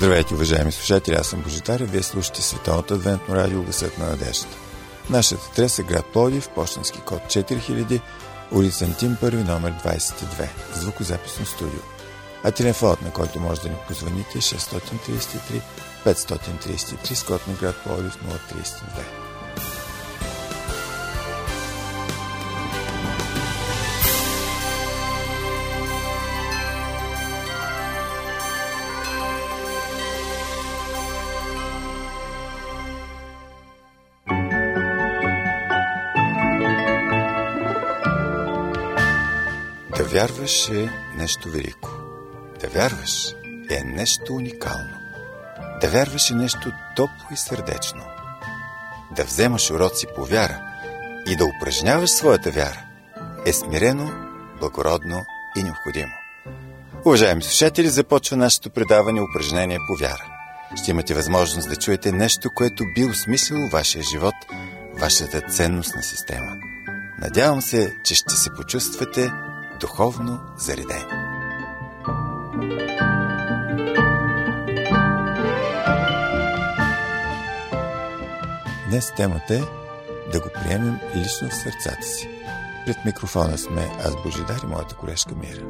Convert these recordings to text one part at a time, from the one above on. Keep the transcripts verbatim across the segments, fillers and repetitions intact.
Здравейте, уважаеми слушатели, аз съм Божидар, вие слушате Световното адвентно радио Гласът на надеждата. Нашата адрес е град Пловдив, пощенски код четири хиляди, улица Антим първи, номер двадесет и две, звукозаписно студио. А телефонът, на който може да ни позвоните, е шест три три пет три три, с код на град Пловдив нула три две. Да вярваш е нещо велико. Да вярваш е нещо уникално. Да вярваш е нещо топло и сърдечно. Да вземаш уроци по вяра и да упражняваш своята вяра е смирено, благородно и необходимо. Уважаеми слушатели, започва нашето предаване упражнение по вяра. Ще имате възможност да чуете нещо, което би осмислило вашия живот, вашата ценностна система. Надявам се, че ще се почувствате духовно заредени. Днес темата е да го приемем лично в сърцата си. Пред микрофона сме аз, Божидар, и моята колежка Мира.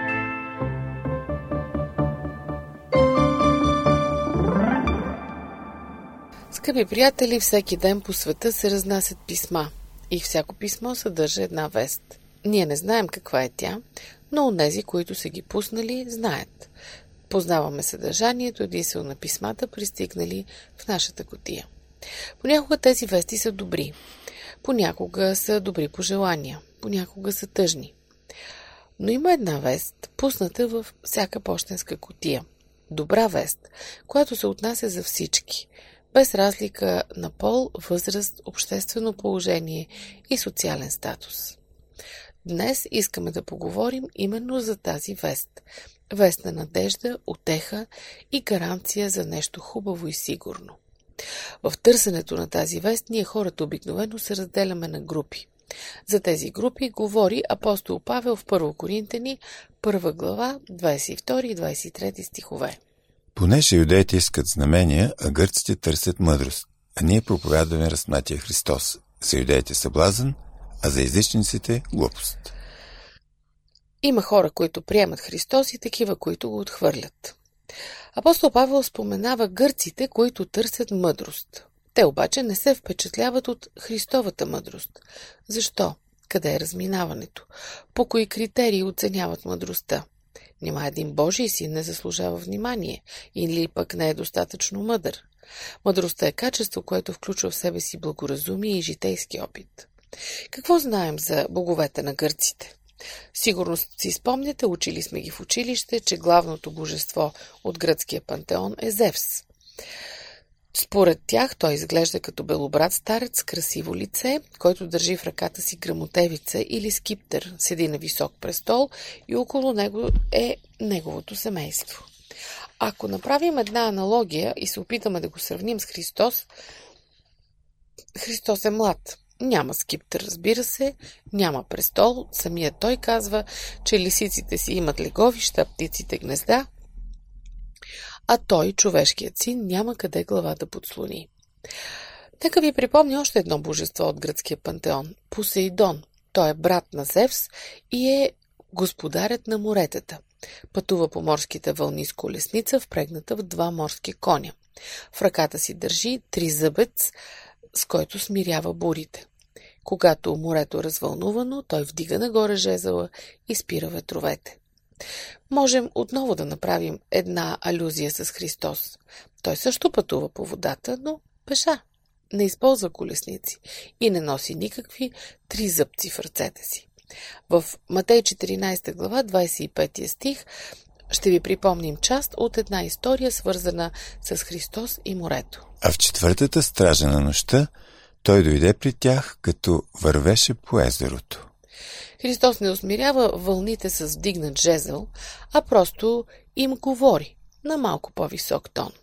Скъпи приятели, всеки ден по света се разнасят писма и всяко писмо съдържа една вест. Ние не знаем каква е тя, но онези, които са ги пуснали, знаят. Познаваме съдържанието единствено на писмата, пристигнали в нашата кутия. Понякога тези вести са добри, понякога са добри пожелания, понякога са тъжни. Но има една вест, пусната във всяка пощенска кутия. Добра вест, която се отнася за всички, без разлика на пол, възраст, обществено положение и социален статус. Днес искаме да поговорим именно за тази вест. Вест на надежда, утеха и гаранция за нещо хубаво и сигурно. В търсенето на тази вест ние хората обикновено се разделяме на групи. За тези групи говори апостол Павел в Първо Коринтяни, първа глава, двадесет и втори и двадесет и трети стихове. Понеже юдеите искат знамения, а гърците търсят мъдрост, а ние проповядваме разпнатия Христос. За юдеите съблазън, а за езичниците – глупост. Има хора, които приемат Христос и такива, които го отхвърлят. Апостол Павел споменава гърците, които търсят мъдрост. Те обаче не се впечатляват от Христовата мъдрост. Защо? Къде е разминаването? По кои критерии оценяват мъдростта? Нима един Божий син не заслужава внимание или пък не е достатъчно мъдър? Мъдростта е качество, което включва в себе си благоразумие и житейски опит. Какво знаем за боговете на гърците? Сигурно си спомняте, учили сме ги в училище, че главното божество от гръцкия пантеон е Зевс. Според тях той изглежда като белобрат старец с красиво лице, който държи в ръката си грамотевица или скиптър, седи на висок престол и около него е неговото семейство. Ако направим една аналогия и се опитаме да го сравним с Христос, Христос е млад. Няма скиптър, разбира се, няма престол. Самият той казва, че лисиците си имат леговища, птиците гнезда, а той, човешкият син, няма къде глава да подслони. Нека ви припомня още едно божество от гръцкия пантеон – Посейдон. Той е брат на Зевс и е господарят на моретата. Пътува по морските вълни с колесница, впрегната в два морски коня. В ръката си държи тризъбец, с който смирява бурите. Когато морето е развълнувано, той вдига нагоре жезъла и спира ветровете. Можем отново да направим една алюзия с Христос. Той също пътува по водата, но пеша. Не използва колесници и не носи никакви тризъбци в ръцете си. В Матей четиринадесета глава, двадесет и пети стих, ще ви припомним част от една история, свързана с Христос и морето. А в четвъртата стража на нощта той дойде при тях, като вървеше по езерото. Христос не усмирява вълните с вдигнат жезъл, а просто им говори на малко по-висок тон.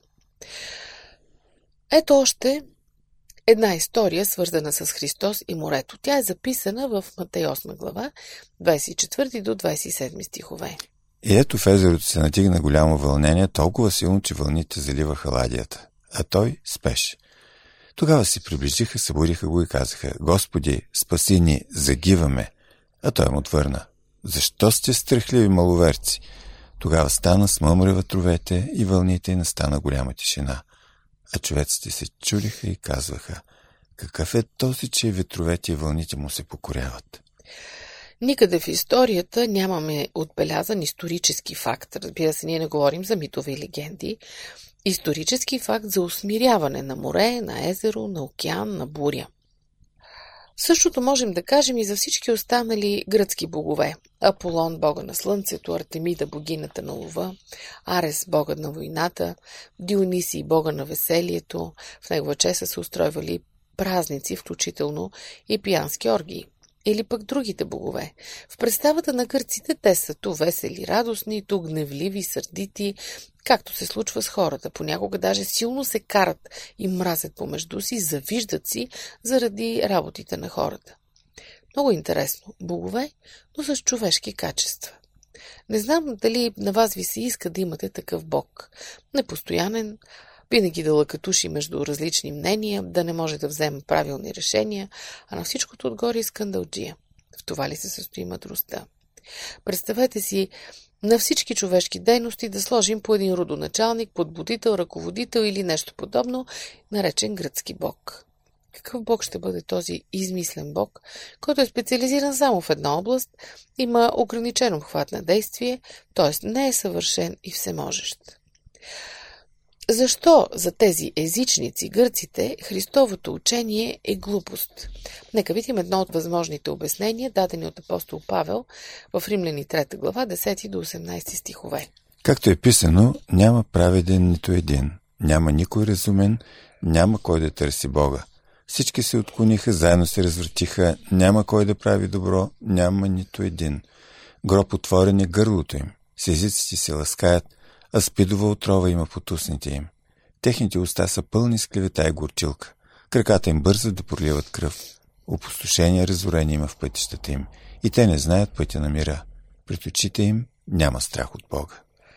Ето още една история, свързана с Христос и морето. Тя е записана в Матей осма глава, двадесет и четвърти до двадесет и седми стихове. И ето в езерото се натигна голямо вълнение, толкова силно, че вълните заливаха ладията, а той спеше. Тогава се приближиха, събудиха го и казаха: Господи, спаси ни, загиваме. А той му отвърна: Защо сте страхливи маловерци? Тогава стана, смъмри ветровете и вълните и настана голяма тишина. А човеците се чудиха и казваха: Какъв е този, че ветровете и вълните му се покоряват? Никъде в историята нямаме отбелязан исторически факт. Разбира се, ние не говорим за митове и легенди. Исторически факт за усмиряване на море, на езеро, на океан, на буря. Същото можем да кажем и за всички останали гръцки богове. Аполон, бога на слънцето, Артемида, богинята на лова, Арес, бога на войната, Дионисий, бога на веселието. В негова чест са се устройвали празници, включително и пиянски оргии. Или пък другите богове. В представата на гърците те са ту весели, радостни, ту гневливи, сърдити, както се случва с хората. Понякога даже силно се карат и мразят помежду си, завиждат си заради работите на хората. Много интересно. Богове, но с човешки качества. Не знам дали на вас ви се иска да имате такъв бог. Непостоянен, винаги да лъкатуши между различни мнения, да не може да вземе правилни решения, а на всичкото отгоре и скандалджия. В това ли се състои мъдростта? Представете си на всички човешки дейности да сложим по един родоначалник, подбудител, ръководител или нещо подобно, наречен гръцки бог. Какъв бог ще бъде този измислен бог, който е специализиран само в една област, има ограничен обхват на действие, т.е. не е съвършен и всеможещ? Защо за тези езичници, гърците, Христовото учение е глупост? Нека видим едно от възможните обяснения, дадени от апостол Павел в Римляни трета глава, десети до осемнадесети стихове. Както е писано, няма праведен нито един, няма никой разумен, няма кой да търси Бога. Всички се отклониха, заедно се развъртиха, няма кой да прави добро, няма нито един. Гроб отворен е гърлото им, с езиците се ласкаят, а спидова отрова има по устните им. Техните уста са пълни с клевета и горчилка. Краката им бързат да проливат кръв. Опустошение и разорение има в пътищата им. И те не знаят пътя на мира. Пред очите им няма страх от Бога.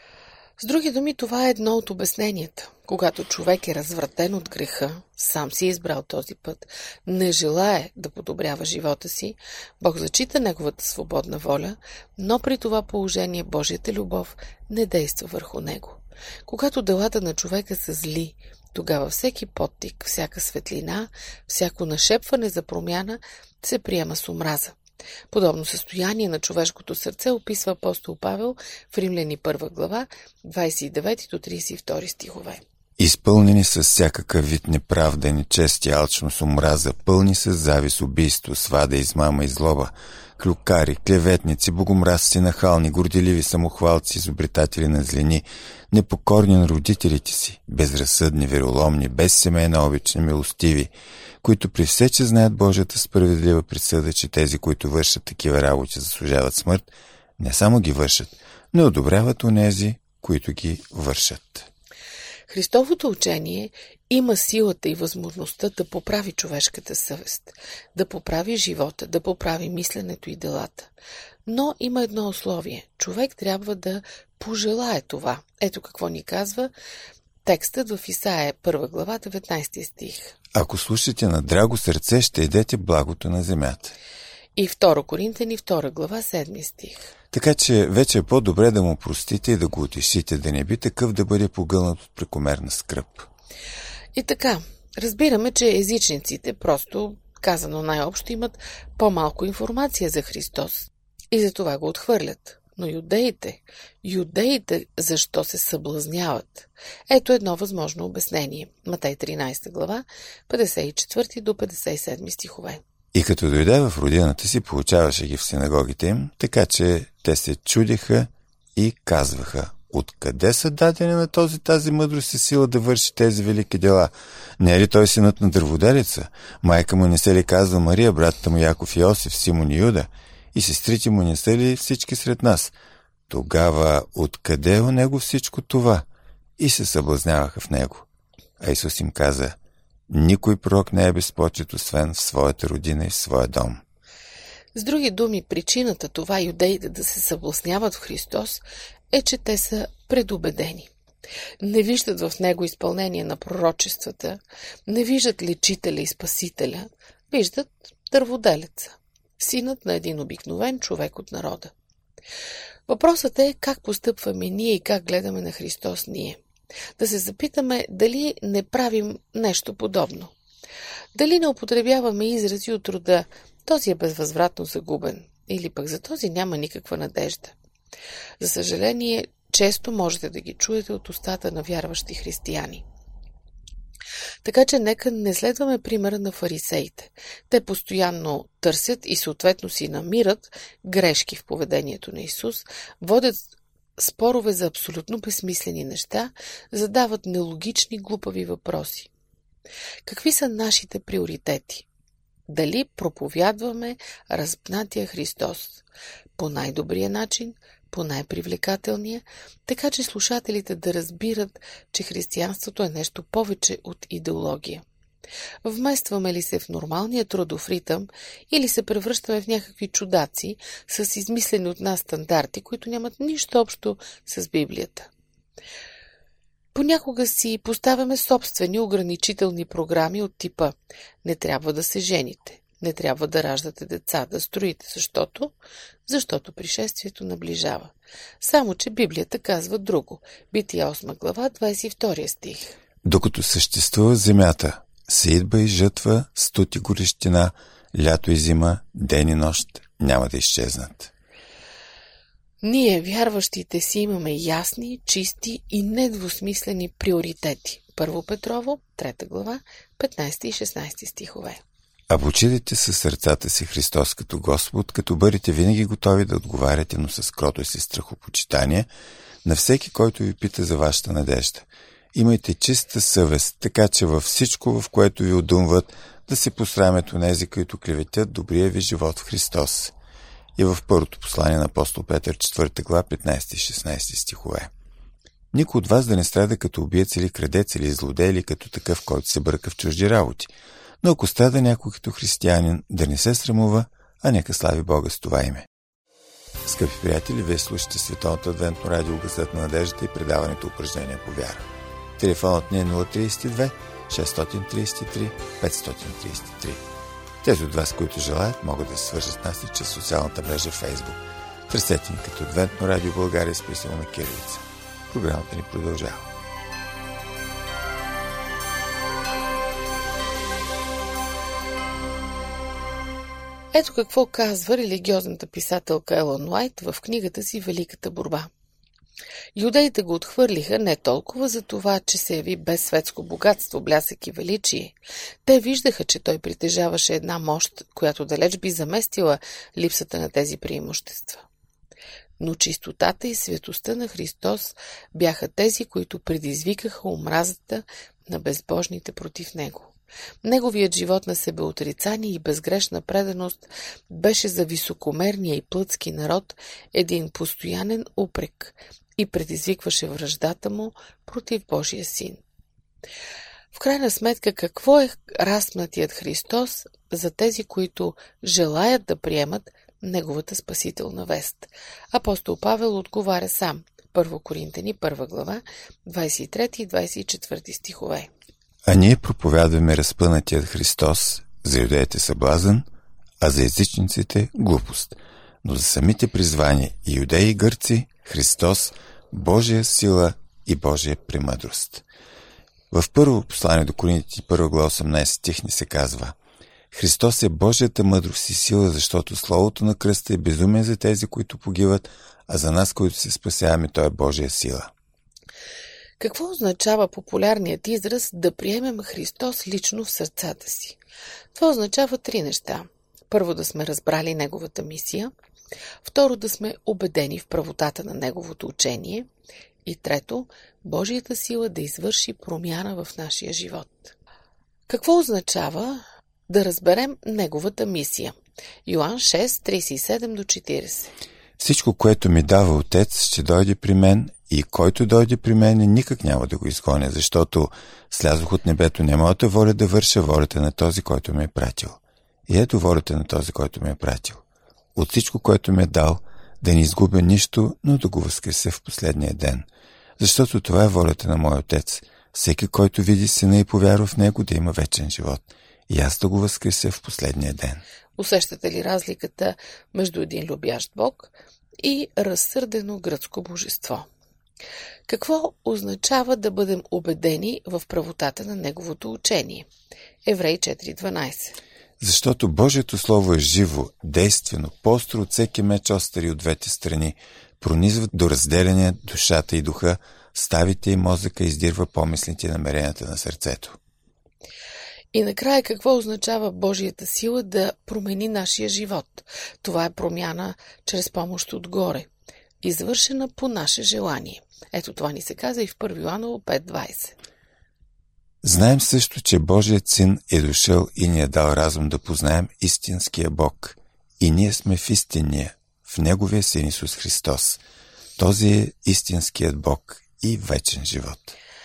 С други думи, това е едно от обясненията. Когато човек е развратен от греха, сам си е избрал този път, не желае да подобрява живота си, Бог зачита неговата свободна воля, но при това положение Божията любов не действа върху него. Когато делата на човека са зли, тогава всеки подтик, всяка светлина, всяко нашепване за промяна се приема с омраза. Подобно състояние на човешкото сърце описва апостол Павел в Римляни първа глава, двадесет и девети до тридесет и втори стихове. Изпълнени с всякакъв вид неправда, нечест и алчност, омраза, пълни с завист, убийство, свада, измама и злоба, клюкари, клеветници, богомразци, нахални, горделиви, самохвалци, изобретатели на злини, непокорни на родителите си, безразсъдни, вероломни, безсемейна обич, милостиви, които при все, че знаят Божията справедлива присъда, че тези, които вършат такива работи, заслужават смърт, не само ги вършат, но одобряват онези, които ги вършат. Христовото учение има силата и възможността да поправи човешката съвест, да поправи живота, да поправи мисленето и делата. Но има едно условие. Човек трябва да пожелае това. Ето какво ни казва текстът в Исаия първа глава, деветнадесети стих. Ако слушате на драго сърце, ще едете благото на земята. И втора Коринтяни, втора глава, седми стих. Така че вече е по-добре да му простите и да го утешите, да не би такъв да бъде погълнат от прекомерна скръб. И така, разбираме, че езичниците, просто казано най-общо, имат по-малко информация за Христос и за това го отхвърлят. Но юдеите, юдеите защо се съблазняват? Ето едно възможно обяснение. Матей тринадесета глава, петдесет и четвърти до петдесет и седми стихове. И като дойде в родината си, получаваше ги в синагогите им, така че те се чудеха и казваха: откъде са дадени на този тази мъдрост и сила да върши тези велики дела? Не е ли той синът на дърводелица? Майка му не се ли казва Мария, братата му Яков и Йосиф, Симон и Юда? И сестрите му не са ли всички сред нас? Тогава откъде е у него всичко това? И се съблазняваха в него. А Исус им каза: никой пророк не е без почет, освен в своята родина и в своя дом. С други думи, причината това юдеите да се събласняват в Христос е, че те са предубедени. Не виждат в него изпълнение на пророчествата, не виждат лечителя и спасителя, виждат дърводелеца, синът на един обикновен човек от народа. Въпросът е как постъпваме ние и как гледаме на Христос ние. Да се запитаме дали не правим нещо подобно. Дали не употребяваме изрази от рода «този е безвъзвратно загубен» или пък «за този няма никаква надежда». За съжаление, често можете да ги чуете от устата на вярващи християни. Така че нека не следваме примера на фарисеите. Те постоянно търсят и съответно си намират грешки в поведението на Исус, водят спорове за абсолютно безсмислени неща, задават нелогични глупави въпроси. Какви са нашите приоритети? Дали проповядваме разпнатия Христос по най-добрия начин, по най-привлекателния, така че слушателите да разбират, че християнството е нещо повече от идеология? Вместваме ли се в нормалния трудов ритъм или се превръщаме в някакви чудаци с измислени от нас стандарти, които нямат нищо общо с Библията? Понякога си поставяме собствени ограничителни програми от типа «Не трябва да се жените, не трябва да раждате деца, да строите, защото...» Защото пришествието наближава. Само че Библията казва друго. Бития осма глава, двадесет и втори стих. Докато съществува земята, сеитба и жътва, студ и горещина, лято и зима, ден и нощ няма да изчезнат. Ние, вярващите си, имаме ясни, чисти и недвусмислени приоритети. Първо Петрово, трета глава, петнадесети и шестнадесети стихове. А почитайте със сърцата си Христос като Господ, като бъдете винаги готови да отговаряте, но с кротост и страхопочитание на всеки, който ви пита за вашата надежда. Имайте чиста съвест, така че във всичко, в което ви одумват, да се посрамят онези, които клеветят добрия ви живот в Христос. И в първото послание на апостол Петър, четвърта глава, петнадесети и шестнадесети стихове. Никой от вас да не страда като убиец или крадец или злодей или като такъв, който се бърка в чужди работи. Но ако страда някой като християнин, да не се срамува, а нека слави Бога с това име. Скъпи приятели, вие слушате Световното адвентно радио Гласът на надеждата и предаването Упражнения по вяра. Телефонът ни е нула три две, шест три три, пет три три. Тези от вас, които желаят, могат да се свържат с нас и чрез социалната мрежа Facebook. Търсете ни като Адвентно радио България с писано на кирилица. Програмата ни продължава. Ето какво казва религиозната писателка Елън Уайт в книгата си «Великата борба». Юдеите го отхвърлиха не толкова за това, че се яви без светско богатство, блясък и величие. Те виждаха, че той притежаваше една мощ, която далеч би заместила липсата на тези преимущества. Но чистотата и светостта на Христос бяха тези, които предизвикаха омразата на безбожните против него. Неговият живот на себеотрицание и безгрешна преданост беше за високомерния и плътски народ един постоянен упрек и предизвикваше враждата му против Божия син. В крайна сметка, какво е разпнатият Христос за тези, които желаят да приемат неговата спасителна вест? Апостол Павел отговаря сам. Първо Коринтяни, първа глава, двадесет и трети и двадесет и четвърти стихове. А ние проповядваме разпънатият Христос, за юдеите съблазън, а за езичниците глупост. Но за самите призвани и юдеи и гърци, Христос, Божия сила и Божия премъдрост. В първо послание до Коринтяни, първа глава, осемнадесети стих ни се казва: Христос е Божията мъдрост и сила, защото словото на кръста е безумие за тези, които погиват, а за нас, които се спасяваме, той е Божия сила. Какво означава популярният израз да приемем Христос лично в сърцата си? Това означава три неща. Първо, да сме разбрали неговата мисия. Второ, да сме убедени в правотата на неговото учение. И трето, Божията сила да извърши промяна в нашия живот. Какво означава да разберем неговата мисия? Йоан шест, тридесет и седем до четиридесет. Всичко, което ми дава Отец, ще дойде при мен, и който дойде при мен, никак няма да го изгоня, защото слязох от небето, не моята воля да върша, волята на този, който ме е пратил. И ето волята на този, който ме е пратил. от всичко, което ми е дал, да не изгубя нищо, но да го възкреся в последния ден. Защото това е волята на мой Отец. Всеки, който види Сина и повярва в Него, да има вечен живот. И аз да го възкреся в последния ден. Усещате ли разликата между един любящ Бог и разсърдено гръцко божество? Какво означава да бъдем убедени в правотата на Неговото учение? Евреи четири дванайсет. Защото Божието Слово е живо, действено, по-остро от всеки меч остър от двете страни, пронизва до разделяне душата и духа, ставите и мозъка, издирва помислите и намеренията на сърцето. И накрая, какво означава Божията сила да промени нашия живот? Това е промяна чрез помощ отгоре, извършена по наше желание. Ето това ни се каза и в първи Йоаново пет двайсет. Знаем също, че Божият Син е дошъл и ни е дал разум да познаем истинския Бог. И ние сме в истинния, в Неговия Син Исус Христос. Този е истинският Бог и вечен живот.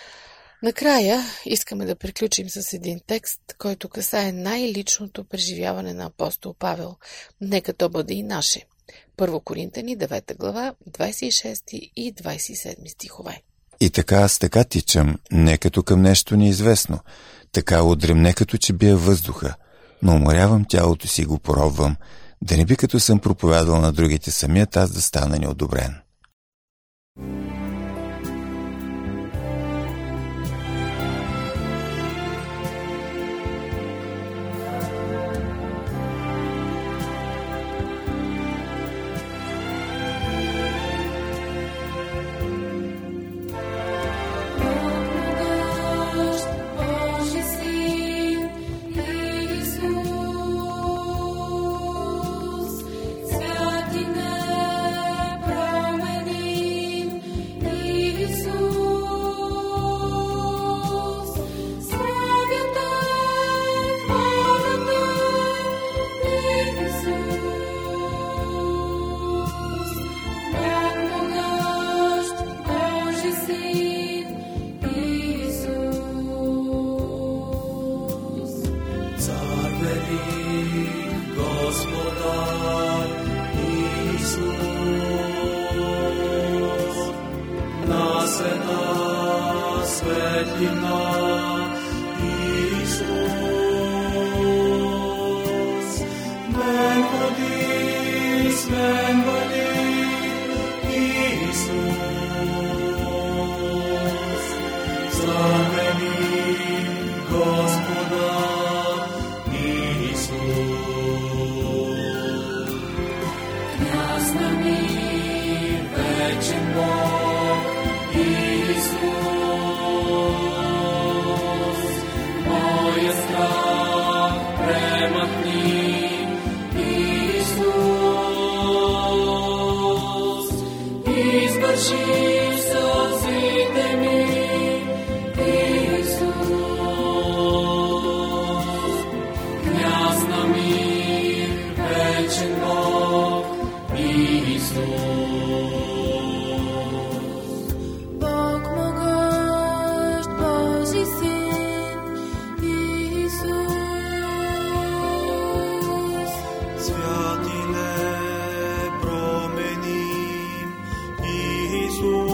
Накрая искаме да приключим с един текст, който касае най-личното преживяване на апостол Павел. Нека то бъде и наше. Първо Коринтяни, девета глава, двайсет и шести и двайсет и седми стихове. И така аз така тичам, не като към нещо неизвестно, така удрям не като че бия въздуха, но уморявам тялото си и го поробвам, да не би като съм проповядал на другите самият аз да стана неодобрен. Isus.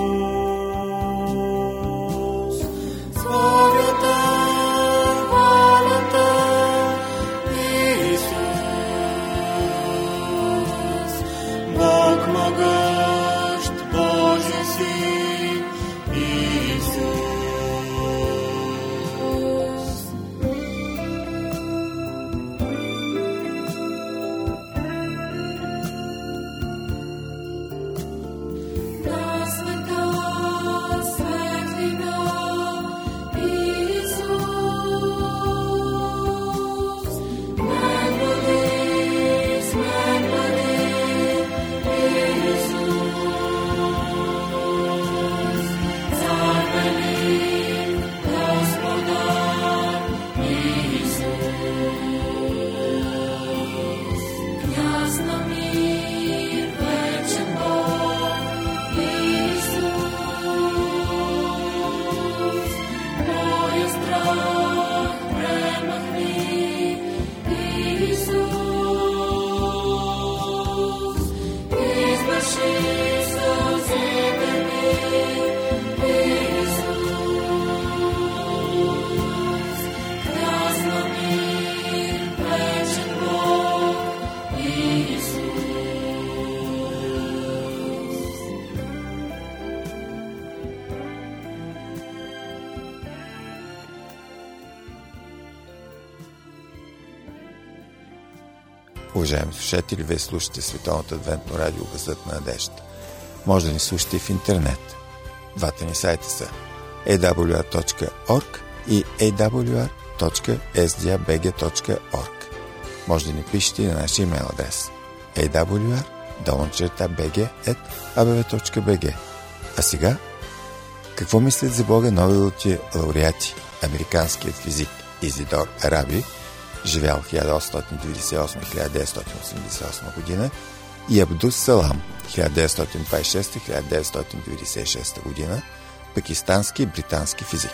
уважаеми слушатели, вие слушате Световното адвентно радио Гласът на надеждата. Може да ни слушате и в интернет. Двата ни сайта са ей дабъл ю ар точка орг и ей дабъл ю ар точка ес ди ей би джи точка орг. Може да ни пишете и на нашия имейл адрес ей дабъл ю ар долна черта би джи ет а бе ве точка би джи. А сега, какво мислят за Бога новите лауреати? Американският физик Изидор Раби, живял в хиляда осемстотин деветдесет и осма до хиляда деветстотин осемдесет и осма година, и Абдус Салам, хиляда деветстотин двадесет и шеста до хиляда деветстотин деветдесет и шеста година, пакистански и британски физик.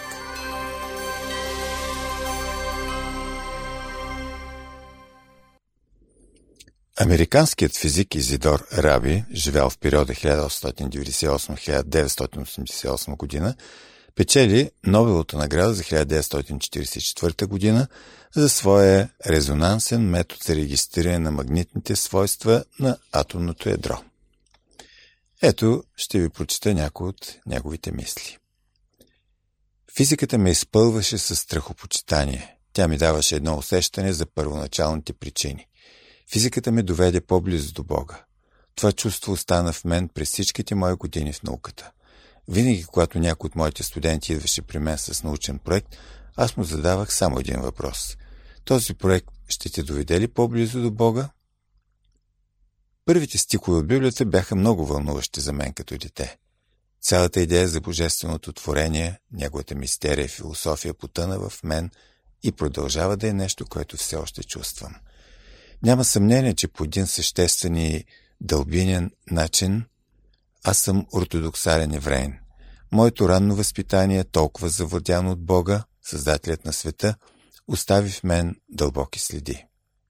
Американският физик Изидор Раби, живял в периода хиляда осемстотин деветдесет и осма до хиляда деветстотин осемдесет и осма година, печели Нобеловата награда за хиляда деветстотин четиридесет и четвърта година за своя резонансен метод за регистриране на магнитните свойства на атомното ядро. Ето, ще ви прочета някои от неговите мисли. Физиката ме изпълваше със страхопочитание. Тя ми даваше едно усещане за първоначалните причини. Физиката ме доведе по-близо до Бога. Това чувство остана в мен през всичките мои години в науката. Винаги, когато някой от моите студенти идваше при мен с научен проект, аз му задавах само един въпрос. Този проект ще те доведе ли по-близо до Бога? Първите стихове от Библията бяха много вълнуващи за мен като дете. Цялата идея за божественото творение, неговата мистерия и философия потъна в мен и продължава да е нещо, което все още чувствам. Няма съмнение, че по един съществен и дълбинен начин аз съм ортодоксален евреин. Моето ранно възпитание, толкова завладяно от Бога, Създателят на света, остави в мен дълбоки следи.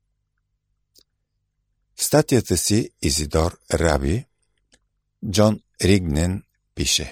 В статията си Изидор Раби, Джон Ригнен пише: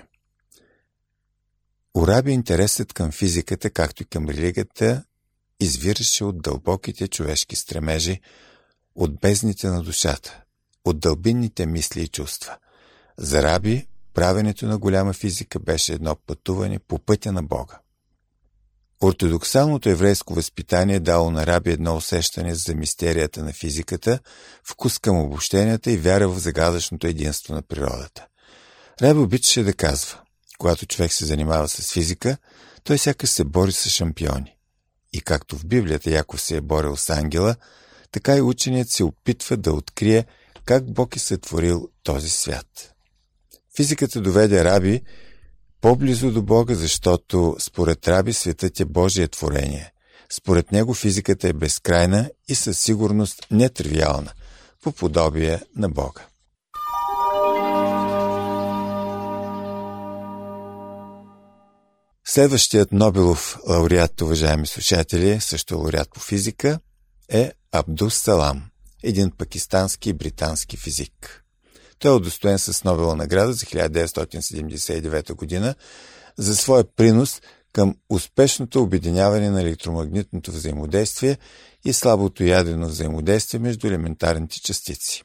У Раби интересът към физиката, както и към религията, извираше от дълбоките човешки стремежи, от бездните на душата, от дълбинните мисли и чувства. За Раби правенето на голяма физика беше едно пътуване по пътя на Бога. Ортодоксалното еврейско възпитание дало на Раби едно усещане за мистерията на физиката, вкус към обобщенията и вяра в загадъчното единство на природата. Раби обичаше да казва: когато човек се занимава с физика, той сякаш се бори с шампиони. И както в Библията Яков се е борил с ангела, така и ученият се опитва да открие как Бог е сътворил този свят. Физиката доведе Раби по-близо до Бога, защото според Раби светът е Божие творение. Според него физиката е безкрайна и със сигурност нетривиална, по подобие на Бога. Следващият Нобелов лауреат, уважаеми слушатели, също лауреат по физика, е Абдус Салам, един пакистански и британски физик. Той е удостоен с Нобелова награда за хиляда деветстотин седемдесет и девета година за своя принос към успешното обединяване на електромагнитното взаимодействие и слабото ядрено взаимодействие между елементарните частици.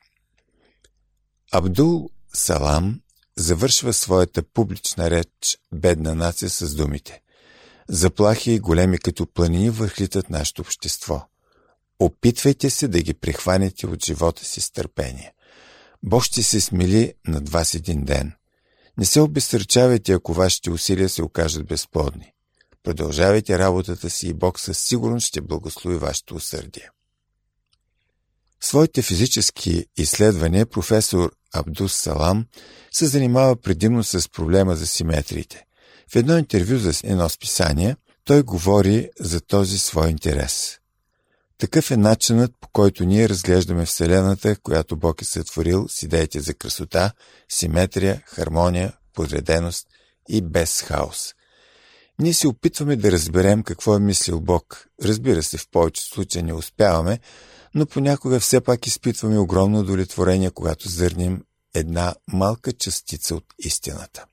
Абдул Салам завършва своята публична реч "Бедна нация" с думите: "Заплахи големи като планини върхлитат нашето общество. Опитвайте се да ги прихванете от живота си с търпение. Бог ще се смили над вас един ден. Не се обезсърчавайте, ако вашите усилия се окажат безплодни. Продължавайте работата си и Бог със сигурност ще благослови вашето усърдие." В своите физически изследвания професор Абдус Салам се занимава предимно с проблема за симетриите. В едно интервю за едно списание той говори за този свой интерес. Такъв е начинът, по който ние разглеждаме Вселената, която Бог е сътворил с идеите за красота, симетрия, хармония, подреденост и без хаос. Ние се опитваме да разберем какво е мислил Бог. Разбира се, в повечето случаи не успяваме, но понякога все пак изпитваме огромно удовлетворение, когато зърнем една малка частица от истината.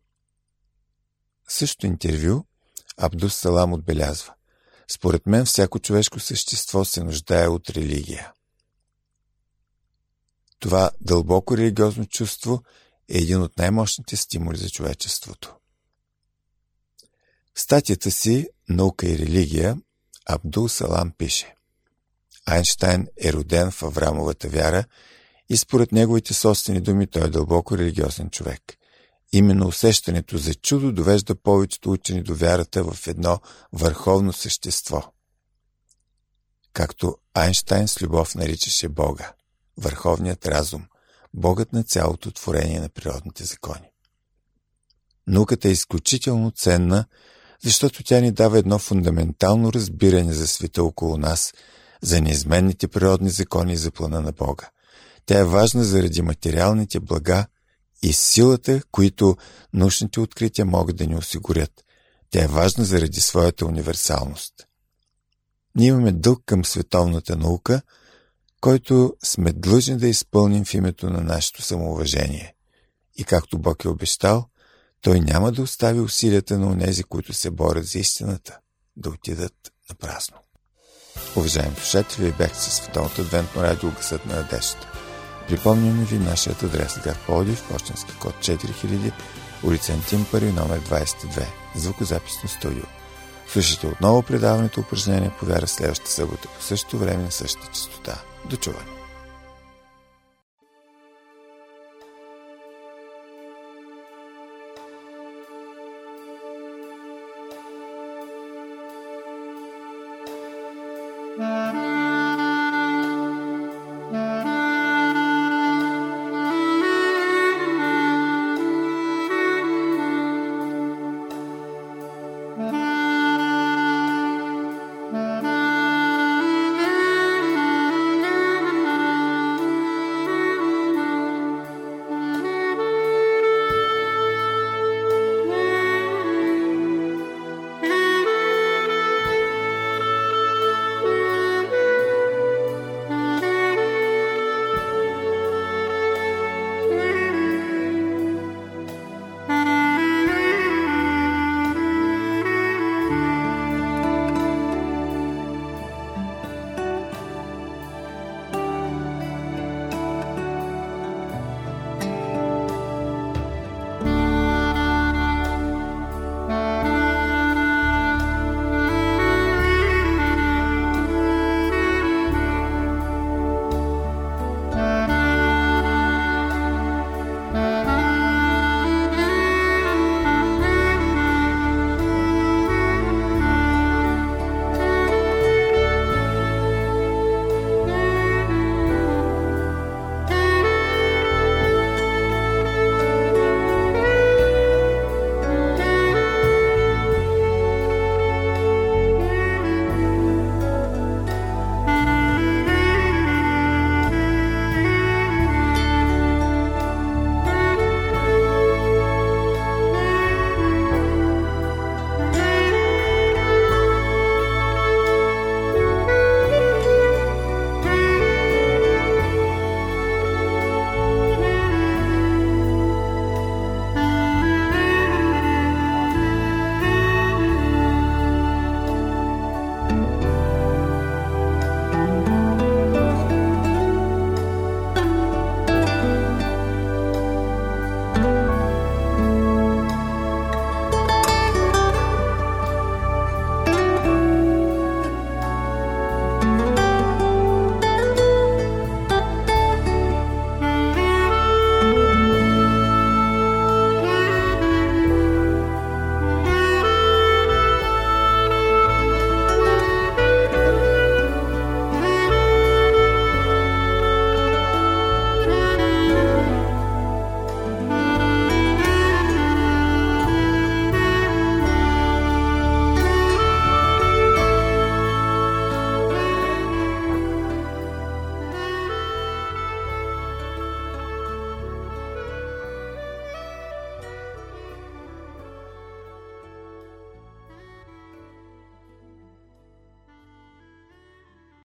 В същото интервю Абдус Салам отбелязва: "Според мен всяко човешко същество се нуждае от религия. Това дълбоко религиозно чувство е един от най-мощните стимули за човечеството." В статията си "Наука и религия" Абдул Салам пише: Айнщайн е роден в Аврамовата вяра и според неговите собствени думи той е дълбоко религиозен човек. Именно усещането за чудо довежда повечето учени до вярата в едно върховно същество. Както Айнщайн с любов наричаше Бога, върховният разум, Богът на цялото творение на природните закони. Науката е изключително ценна, защото тя ни дава едно фундаментално разбиране за света около нас, за неизменните природни закони и за плана на Бога. Тя е важна заради материалните блага и силата, които научните открития могат да ни осигурят. Тя е важна заради своята универсалност. Ние имаме дълг към световната наука, който сме длъжни да изпълним в името на нашето самоуважение. И както Бог е обещал, Той няма да остави усилията на онези, които се борят за истината, да отидат на празно. Уважаеми слушатели, вие бяхте със Световното адвентно радио Гласът на надеждата. Припомняме ви нашият адрес: град Пловдив, пощенски код четири хиляди, улица Антим първи, номер двадесет и две, звукозаписно студио. Слушайте отново предаването упражнение по вяра следващата събота по същото време на същата честота. До чуване! Thank you.